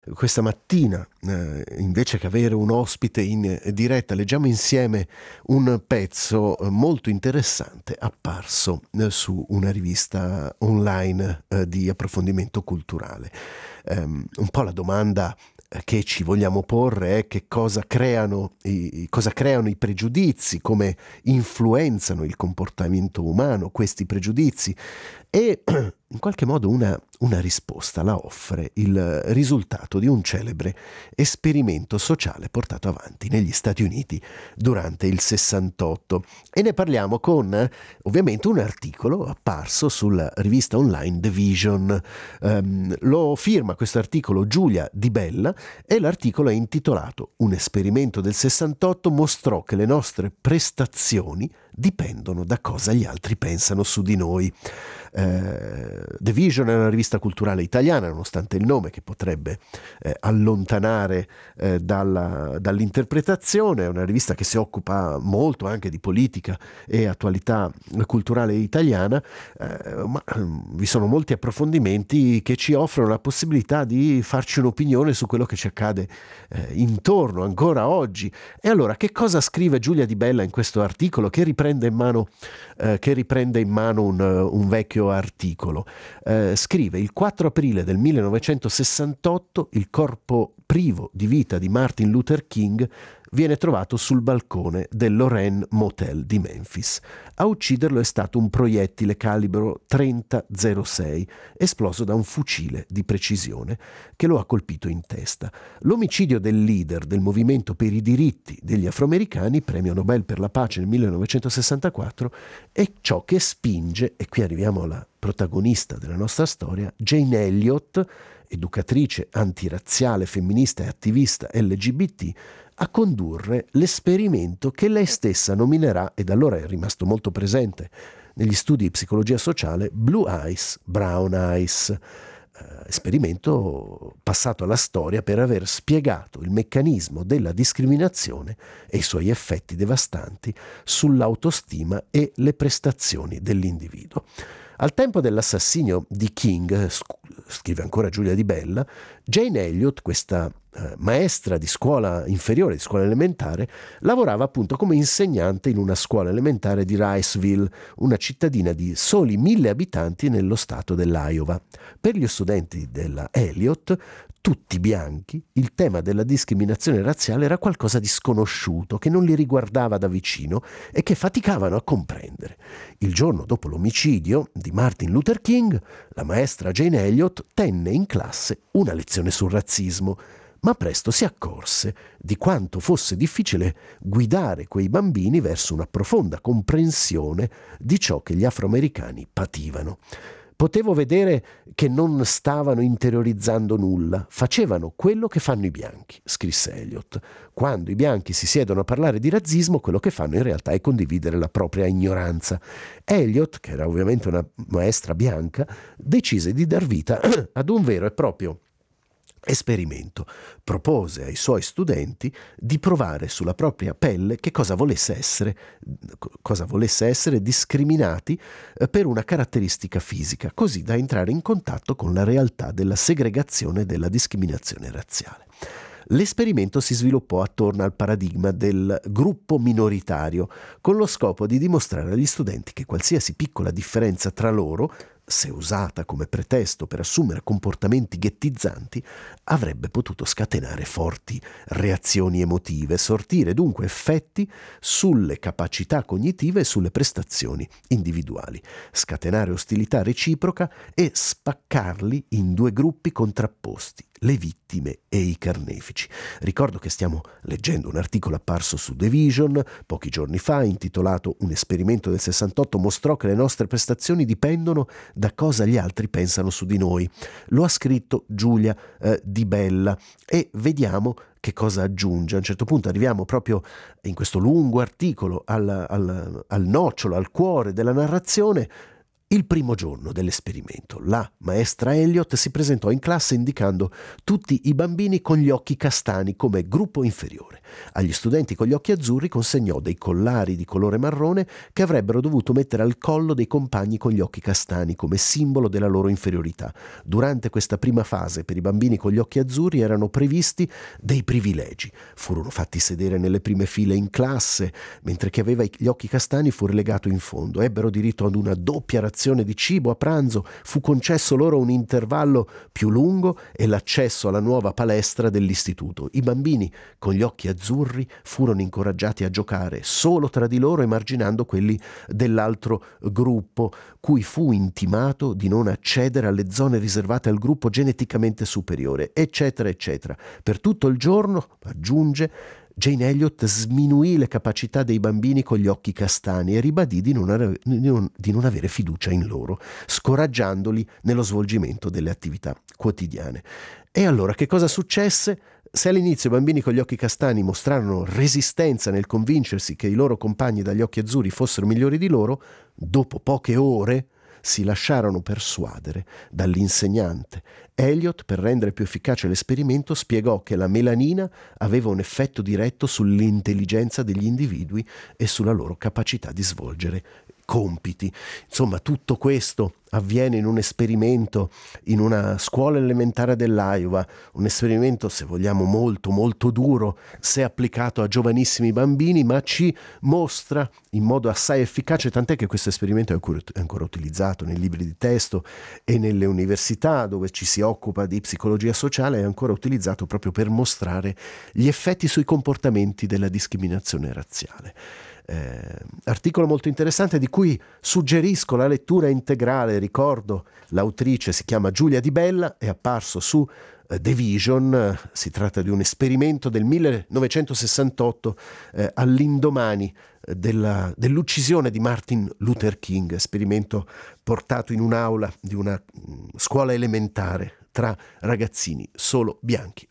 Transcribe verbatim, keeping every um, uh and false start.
Questa mattina, eh, invece che avere un ospite in diretta, leggiamo insieme un pezzo molto interessante apparso eh, su una rivista online eh, di approfondimento culturale. Um, un po' la domanda che ci vogliamo porre è che cosa creano i, cosa creano i pregiudizi, come influenzano il comportamento umano questi pregiudizi, e in qualche modo una, una risposta la offre il risultato di un celebre esperimento sociale portato avanti negli Stati Uniti durante il sessantotto, e ne parliamo con ovviamente un articolo apparso sulla rivista online The Vision. Um, lo firma questo articolo Giulia Di Bella e l'articolo è intitolato "Un esperimento del sessantotto mostrò che le nostre prestazioni dipendono da cosa gli altri pensano su di noi". Eh, The Vision è una rivista culturale italiana, nonostante il nome che potrebbe eh, allontanare eh, dalla, dall'interpretazione. È una rivista che si occupa molto anche di politica e attualità culturale italiana, eh, ma vi sono molti approfondimenti che ci offrono la possibilità di farci un'opinione su quello che ci accade eh, intorno ancora oggi. E allora, che cosa scrive Giulia Di Bella in questo articolo che riprende in mano, eh, che riprende in mano un, un vecchio articolo? Eh, scrive: il quattro aprile del millenovecentosessantotto il corpo privo di vita di Martin Luther King viene trovato sul balcone del Lorraine Motel di Memphis. A ucciderlo è stato un proiettile calibro trenta zero sei esploso da un fucile di precisione che lo ha colpito in testa. L'omicidio del leader del movimento per i diritti degli afroamericani, premio Nobel per la pace nel millenovecentosessantaquattro, è ciò che spinge, e qui arriviamo alla protagonista della nostra storia, Jane Elliott, educatrice antirazziale, femminista e attivista L G B T, a condurre l'esperimento che lei stessa nominerà, e da allora è rimasto molto presente negli studi di psicologia sociale, Blue Eyes, Brown Eyes, eh, esperimento passato alla storia per aver spiegato il meccanismo della discriminazione e i suoi effetti devastanti sull'autostima e le prestazioni dell'individuo. Al tempo dell'assassinio di King, scrive ancora Giulia Di Bella, Jane Elliott, questa eh, maestra di scuola inferiore, di scuola elementare, lavorava appunto come insegnante in una scuola elementare di Riceville, una cittadina di soli mille abitanti nello stato dell'Iowa. Per gli studenti della Elliott, tutti bianchi, il tema della discriminazione razziale era qualcosa di sconosciuto, che non li riguardava da vicino e che faticavano a comprendere. Il giorno dopo l'omicidio di Martin Luther King, la maestra Jane Elliott tenne in classe una lezione sul razzismo, ma presto si accorse di quanto fosse difficile guidare quei bambini verso una profonda comprensione di ciò che gli afroamericani pativano. Potevo vedere che non stavano interiorizzando nulla, facevano quello che fanno i bianchi, scrisse Elliott. Quando i bianchi si siedono a parlare di razzismo, quello che fanno in realtà è condividere la propria ignoranza. Elliott, che era ovviamente una maestra bianca, decise di dar vita ad un vero e proprio esperimento. Propose ai suoi studenti di provare sulla propria pelle che cosa volesse essere, cosa volesse essere discriminati per una caratteristica fisica, così da entrare in contatto con la realtà della segregazione e della discriminazione razziale. L'esperimento si sviluppò attorno al paradigma del gruppo minoritario, con lo scopo di dimostrare agli studenti che qualsiasi piccola differenza tra loro, se usata come pretesto per assumere comportamenti ghettizzanti, avrebbe potuto scatenare forti reazioni emotive, sortire dunque effetti sulle capacità cognitive e sulle prestazioni individuali, scatenare ostilità reciproca e spaccarli in due gruppi contrapposti, le vittime e i carnefici. Ricordo che stiamo leggendo un articolo apparso su The Vision pochi giorni fa, intitolato "Un esperimento del sessantotto mostrò che le nostre prestazioni dipendono da cosa gli altri pensano su di noi". Lo ha scritto Giulia eh, Di Bella, e vediamo che cosa aggiunge. A un certo punto arriviamo proprio in questo lungo articolo al, al, al nocciolo, al cuore della narrazione. Il primo giorno dell'esperimento, la maestra Elliott si presentò in classe indicando tutti i bambini con gli occhi castani come gruppo inferiore. Agli studenti con gli occhi azzurri consegnò dei collari di colore marrone che avrebbero dovuto mettere al collo dei compagni con gli occhi castani come simbolo della loro inferiorità. Durante questa prima fase per i bambini con gli occhi azzurri erano previsti dei privilegi. Furono fatti sedere nelle prime file in classe, mentre chi aveva gli occhi castani fu relegato in fondo. Ebbero diritto ad una doppia razione di cibo a pranzo, fu concesso loro un intervallo più lungo e l'accesso alla nuova palestra dell'istituto. I bambini con gli occhi azzurri furono incoraggiati a giocare solo tra di loro, emarginando quelli dell'altro gruppo, cui fu intimato di non accedere alle zone riservate al gruppo geneticamente superiore, eccetera, eccetera. Per tutto il giorno, aggiunge, Jane Elliott sminuì le capacità dei bambini con gli occhi castani e ribadì di non, ave- di non- di non avere fiducia in loro, scoraggiandoli nello svolgimento delle attività quotidiane. E allora che cosa successe? Se all'inizio i bambini con gli occhi castani mostrarono resistenza nel convincersi che i loro compagni dagli occhi azzurri fossero migliori di loro, dopo poche ore si lasciarono persuadere dall'insegnante. Elliott, per rendere più efficace l'esperimento, spiegò che la melanina aveva un effetto diretto sull'intelligenza degli individui e sulla loro capacità di svolgere compiti. Insomma, tutto questo avviene in un esperimento in una scuola elementare dell'Iowa, un esperimento, se vogliamo, molto molto duro se applicato a giovanissimi bambini, ma ci mostra in modo assai efficace, tant'è che questo esperimento è ancora, è ancora utilizzato nei libri di testo e nelle università dove ci si occupa di psicologia sociale, è ancora utilizzato proprio per mostrare gli effetti sui comportamenti della discriminazione razziale. Eh, articolo molto interessante di cui suggerisco la lettura integrale. Ricordo, l'autrice si chiama Giulia Di Bella, è apparso su eh, The Vision. Si tratta di un esperimento del millenovecentosessantotto, eh, all'indomani eh, della, dell'uccisione di Martin Luther King, esperimento portato in un'aula di una mh, scuola elementare tra ragazzini solo bianchi.